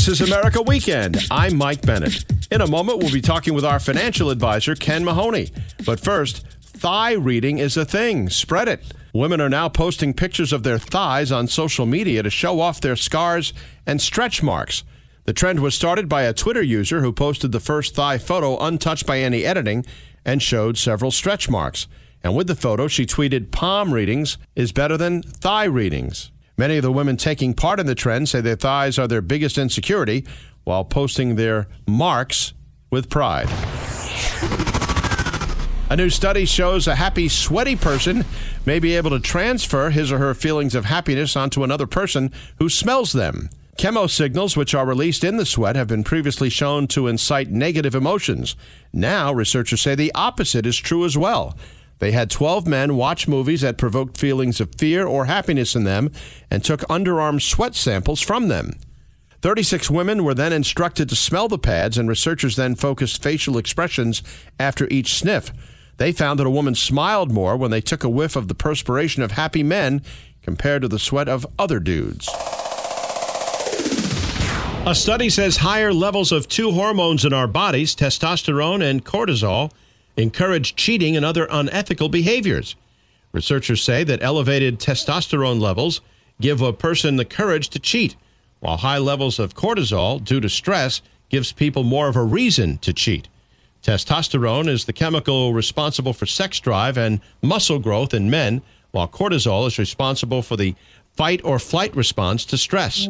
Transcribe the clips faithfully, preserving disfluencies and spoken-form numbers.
This is America Weekend. I'm Mike Bennett. In a moment, we'll be talking with our financial advisor, Ken Mahoney. But first, thigh reading is a thing. Spread it. Women are now posting pictures of their thighs on social media to show off their scars and stretch marks. The trend was started by a Twitter user who posted the first thigh photo untouched by any editing and showed several stretch marks. And with the photo, she tweeted, "Palm readings is better than thigh readings." Many of the women taking part in the trend say their thighs are their biggest insecurity while posting their marks with pride. A new study shows a happy, sweaty person may be able to transfer his or her feelings of happiness onto another person who smells them. Chemosignals, which are released in the sweat, have been previously shown to incite negative emotions. Now, researchers say the opposite is true as well. They had twelve men watch movies that provoked feelings of fear or happiness in them and took underarm sweat samples from them. thirty-six women were then instructed to smell the pads, and researchers then focused facial expressions after each sniff. They found that a woman smiled more when they took a whiff of the perspiration of happy men compared to the sweat of other dudes. A study says higher levels of two hormones in our bodies, testosterone and cortisol, encourage cheating and other unethical behaviors. Researchers say that elevated testosterone levels give a person the courage to cheat, while high levels of cortisol due to stress gives people more of a reason to cheat. Testosterone is the chemical responsible for sex drive and muscle growth in men, while cortisol is responsible for the fight or flight response to stress.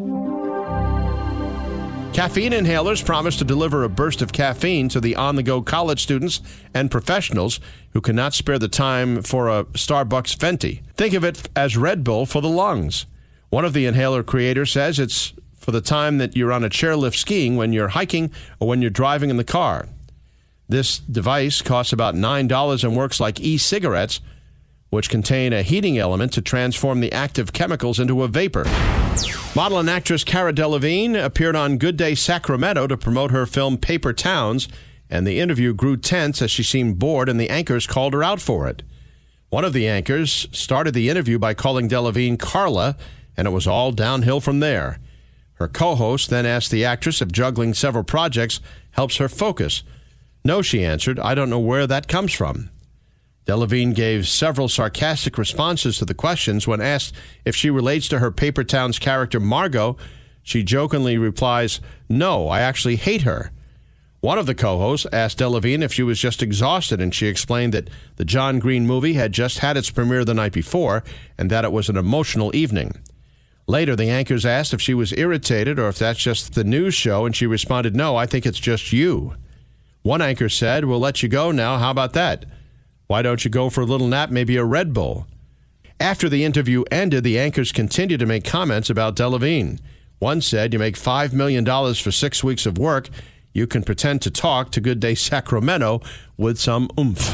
Caffeine inhalers promise to deliver a burst of caffeine to the on-the-go college students and professionals who cannot spare the time for a Starbucks Venti. Think of it as Red Bull for the lungs. One of the inhaler creators says it's for the time that you're on a chairlift skiing, when you're hiking, or when you're driving in the car. This device costs about nine dollars and works like e-cigarettes, which contain a heating element to transform the active chemicals into a vapor. Model and actress Cara Delevingne appeared on Good Day Sacramento to promote her film Paper Towns, and the interview grew tense as she seemed bored and the anchors called her out for it. One of the anchors started the interview by calling Delevingne Carla, and it was all downhill from there. Her co-host then asked the actress if juggling several projects helps her focus. "No," she answered. "I don't know where that comes from." Delevingne gave several sarcastic responses to the questions. When asked if she relates to her Paper Towns character Margot, she jokingly replies, "No, I actually hate her." One of the co-hosts asked Delevingne if she was just exhausted, and she explained that the John Green movie had just had its premiere the night before and that it was an emotional evening. Later, the anchors asked if she was irritated or if that's just the news show, and she responded, "No, I think it's just you." One anchor said, "We'll let you go now. How about that? Why don't you go for a little nap, maybe a Red Bull?" After the interview ended, the anchors continued to make comments about Delevingne. One said, "You make five million dollars for six weeks of work. You can pretend to talk to Good Day Sacramento with some oomph."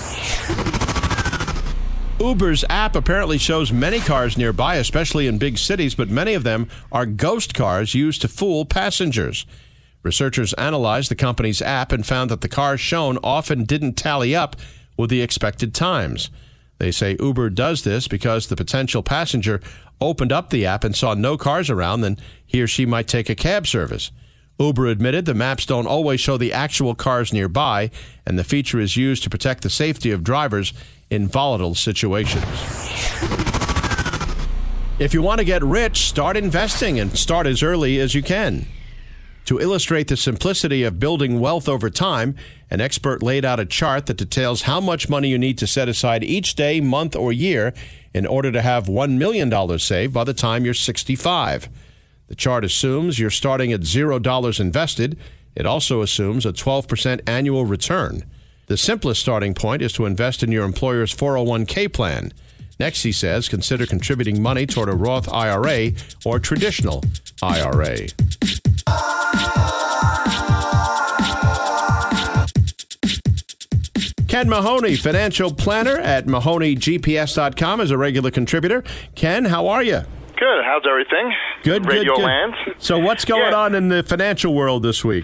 Uber's app apparently shows many cars nearby, especially in big cities, but many of them are ghost cars used to fool passengers. Researchers analyzed the company's app and found that the cars shown often didn't tally up with the expected times. They say Uber does this because the potential passenger opened up the app and saw no cars around, then he or she might take a cab service. Uber admitted the maps don't always show the actual cars nearby, and the feature is used to protect the safety of drivers in volatile situations. If you want to get rich, start investing and start as early as you can. To illustrate the simplicity of building wealth over time, an expert laid out a chart that details how much money you need to set aside each day, month, or year in order to have one million dollars saved by the time you're sixty-five. The chart assumes you're starting at zero dollars invested. It also assumes a twelve percent annual return. The simplest starting point is to invest in your employer's four oh one k plan. Next, he says, consider contributing money toward a Roth I R A or traditional I R A. Ken Mahoney, financial planner at Mahoney G P S dot com, is a regular contributor. Ken, how are you? Good. How's everything? Good, Radio good, good. Land. So what's going yeah. on in the financial world this week?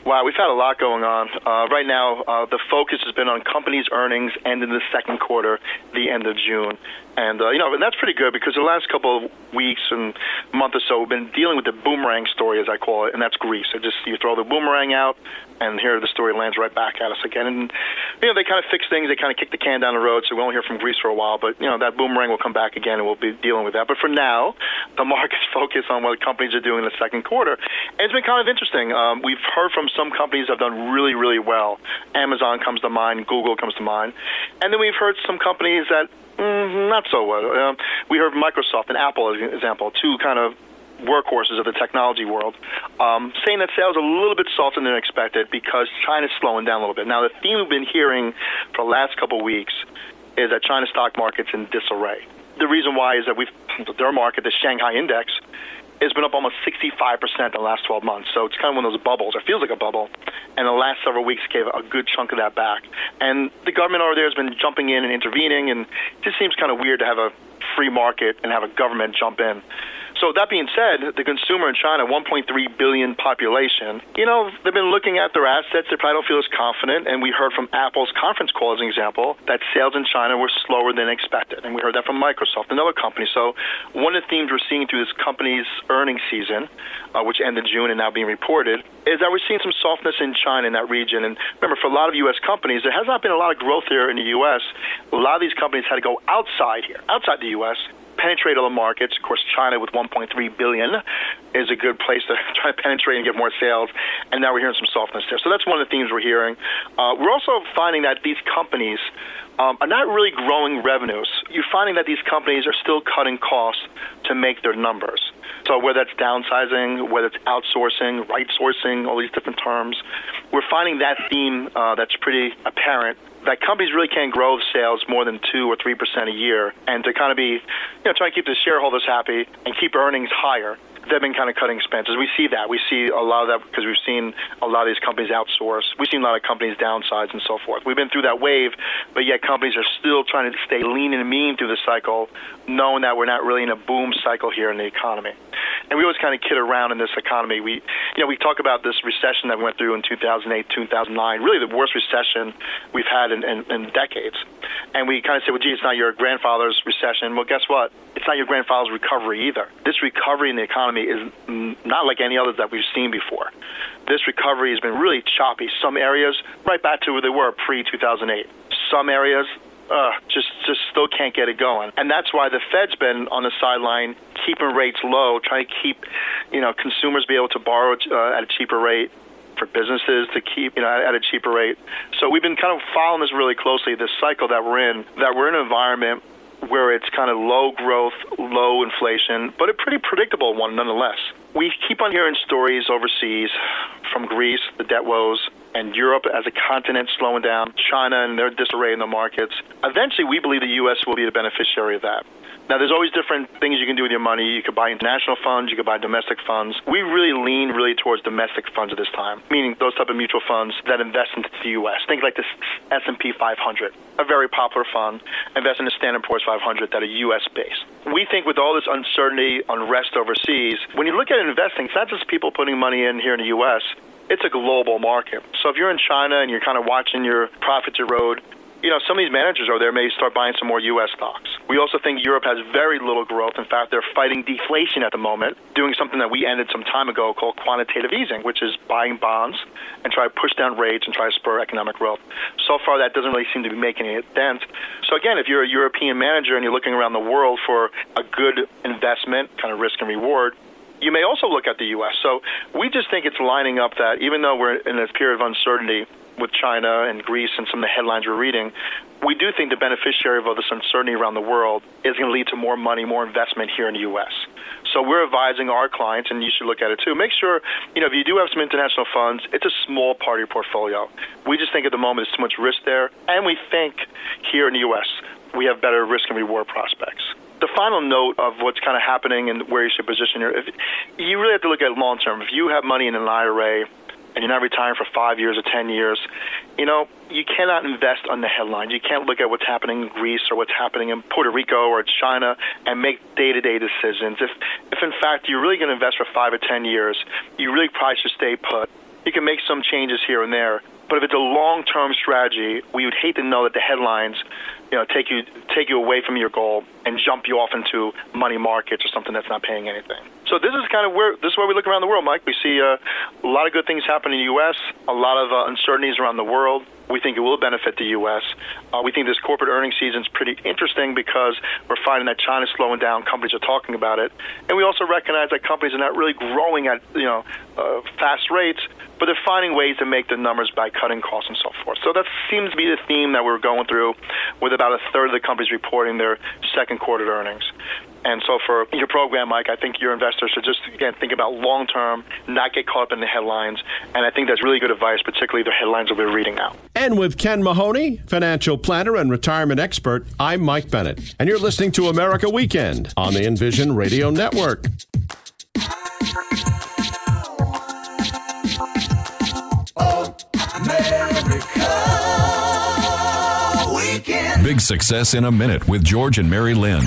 Wow, we've had a lot going on. Uh, right now, uh, the focus has been on companies' earnings end in the second quarter, the end of June. And, uh, you know, and that's pretty good because the last couple of weeks and month or so, we've been dealing with the boomerang story, as I call it, and that's Greece. So just you throw the boomerang out, and here the story lands right back at us again. And, you know, they kind of fix things. They kind of kick the can down the road, so we won't hear from Greece for a while. But, you know, that boomerang will come back again, and we'll be dealing with that. But for now, the market's focused on what companies are doing in the second quarter. And it's been kind of interesting. Um, we've heard from some companies that have done really, really well. Amazon comes to mind. Google comes to mind. And then we've heard some companies that mm, not so well. Um, we heard Microsoft and Apple, as an example, two kind of workhorses of the technology world, um, saying that sales are a little bit softer than expected because China's slowing down a little bit. Now, the theme we've been hearing for the last couple of weeks is that China's stock market's in disarray. The reason why is that we've their market, the Shanghai index, has been up almost sixty-five percent in the last twelve months. So it's kind of one of those bubbles. It feels like a bubble. And the last several weeks gave a good chunk of that back. And the government over there has been jumping in and intervening, and it just seems kind of weird to have a free market and have a government jump in. So that being said, the consumer in China, one point three billion population, you know, they've been looking at their assets. They probably don't feel as confident. And we heard from Apple's conference call, as an example, that sales in China were slower than expected. And we heard that from Microsoft, another company. So one of the themes we're seeing through this company's earnings season, uh, which ended June and now being reported, is that we're seeing some softness in China, in that region. And remember, for a lot of U S companies, there has not been a lot of growth here in the U S. A lot of these companies had to go outside here, outside the U S, penetrate other markets. Of course, China with one point three billion is a good place to try to penetrate and get more sales. And now we're hearing some softness there. So that's one of the themes we're hearing. Uh, we're also finding that these companies um, are not really growing revenues. You're finding that these companies are still cutting costs to make their numbers. So whether that's downsizing, whether it's outsourcing, right sourcing, all these different terms, we're finding that theme uh, that's pretty apparent, that companies really can't grow sales more than two or three percent a year, and to kind of be, you know, trying to keep the shareholders happy and keep earnings higher. They've been kind of cutting expenses. We see that. We see a lot of that because we've seen a lot of these companies outsource. We've seen a lot of companies downsize and so forth. We've been through that wave, but yet companies are still trying to stay lean and mean through the cycle, knowing that we're not really in a boom cycle here in the economy. And we always kind of kid around in this economy. We, you know, we talk about this recession that we went through in two thousand eight, two thousand nine, really the worst recession we've had in, in, in decades. And we kind of say, well, gee, it's not your grandfather's recession. Well, guess what? It's not your grandfather's recovery either. This recovery in the economy is not like any others that we've seen before. This recovery has been really choppy. Some areas, right back to where they were pre two thousand eight. Some areas, uh, just just still can't get it going. And that's why the Fed's been on the sideline, keeping rates low, trying to keep, you know, consumers be able to borrow uh, at a cheaper rate, for businesses to keep, you know, at a cheaper rate. So we've been kind of following this really closely, this cycle that we're in, that we're in an environment where it's kind of low growth, low inflation, but a pretty predictable one nonetheless. We keep on hearing stories overseas from Greece, the debt woes, and Europe as a continent slowing down, China and their disarray in the markets. Eventually, we believe the U S will be the beneficiary of that. Now, there's always different things you can do with your money. You could buy international funds. You could buy domestic funds. We really lean really towards domestic funds at this time, meaning those type of mutual funds that invest into the U S. Think like this S and P five hundred, a very popular fund, invest in the Standard and Poor's five hundred that are U S-based. We think with all this uncertainty, unrest overseas, when you look at investing, it's not just people putting money in here in the U S, it's a global market. So if you're in China and you're kind of watching your profits erode, you know, some of these managers over there may start buying some more U S stocks. We also think Europe has very little growth. In fact, they're fighting deflation at the moment, doing something that we ended some time ago called quantitative easing, which is buying bonds and try to push down rates and try to spur economic growth. So far, that doesn't really seem to be making a dent. So again, if you're a European manager and you're looking around the world for a good investment, kind of risk and reward, you may also look at the U S. So we just think it's lining up that even though we're in this period of uncertainty with China and Greece and some of the headlines we're reading, we do think the beneficiary of all this uncertainty around the world is going to lead to more money, more investment here in the U S. So we're advising our clients, and you should look at it too. Make sure, you know, if you do have some international funds, it's a small part of your portfolio. We just think at the moment there's too much risk there, and we think here in the U S we have better risk and reward prospects. The final note of what's kind of happening and where you should position your, if, you really have to look at long term. If you have money in an I R A and you're not retiring for five years or ten years, you know, you cannot invest on the headlines. You can't look at what's happening in Greece or what's happening in Puerto Rico or China and make day-to-day decisions. If, if in fact, you're really going to invest for five or ten years, you really probably should stay put you can make some changes here and there. But if it's a long-term strategy, we would hate to know that the headlines, you know, take you take you away from your goal and jump you off into money markets or something that's not paying anything. So this is kind of where this is where we look around the world, Mike. We see uh, a lot of good things happen in the U S, a lot of uh, uncertainties around the world. We think it will benefit the U S. Uh, we think this corporate earnings season is pretty interesting because we're finding that China's slowing down. Companies are talking about it, and we also recognize that companies are not really growing at you know uh, fast rates, but they're finding ways to make the numbers by cutting costs and so forth. So that seems to be the theme that we're going through, with about a third of the companies reporting their second quarter earnings. And so for your program, Mike, I think your investors should just, again, think about long-term, not get caught up in the headlines. And I think that's really good advice, particularly the headlines that we're reading now. And with Ken Mahoney, financial planner and retirement expert, I'm Mike Bennett. And you're listening to America Weekend on the Envision Radio Network. Big Success in a Minute with George and Mary Lynn.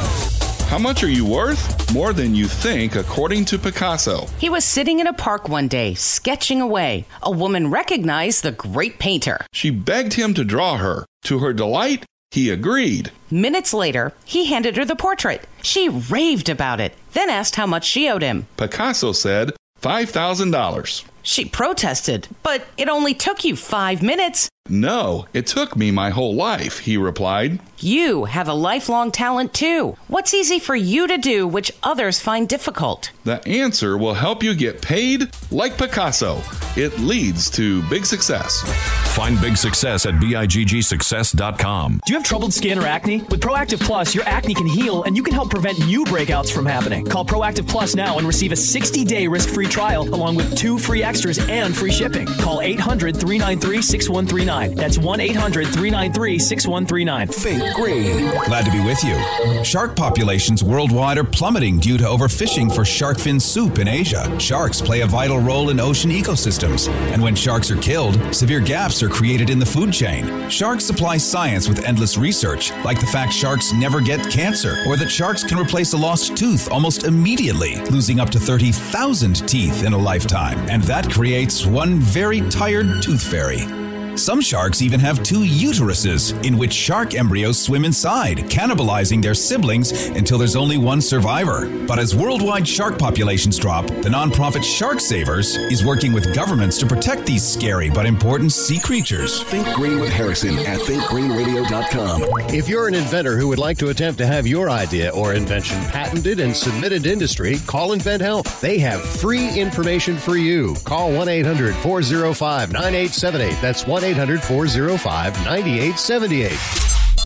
How much are you worth? More than you think, according to Picasso. He was sitting in a park one day, sketching away. A woman recognized the great painter. She begged him to draw her. To her delight, he agreed. Minutes later, he handed her the portrait. She raved about it, then asked how much she owed him. Picasso said five thousand dollars. She protested, but it only took you five minutes. No, it took me my whole life, he replied. You have a lifelong talent, too. What's easy for you to do which others find difficult? The answer will help you get paid like Picasso. It leads to big success. Find big success at big success dot com. Do you have troubled skin or acne? With Proactive Plus, your acne can heal and you can help prevent new breakouts from happening. Call Proactive Plus now and receive a sixty-day risk-free trial along with two free extras and free shipping. Call eight hundred, three nine three, six one three nine. That's one eight hundred, three nine three, six one three nine. Think green. Glad to be with you. Shark populations worldwide are plummeting due to overfishing for shark fin soup in Asia. Sharks play a vital role in ocean ecosystems, and when sharks are killed, severe gaps are created in the food chain. Sharks supply science with endless research, like the fact sharks never get cancer, or that sharks can replace a lost tooth almost immediately, losing up to thirty thousand teeth in a lifetime. And that creates one very tired tooth fairy. Some sharks even have two uteruses, in which shark embryos swim inside, cannibalizing their siblings until there's only one survivor. But as worldwide shark populations drop, the nonprofit Shark Savers is working with governments to protect these scary but important sea creatures. Think Green with Harrison at think green radio dot com. If you're an inventor who would like to attempt to have your idea or invention patented and submitted to industry, call InventHelp. They have free information for you. Call one eight hundred, four oh five, nine eight seven eight. That's one eight hundred, four oh five, nine eight seven eight.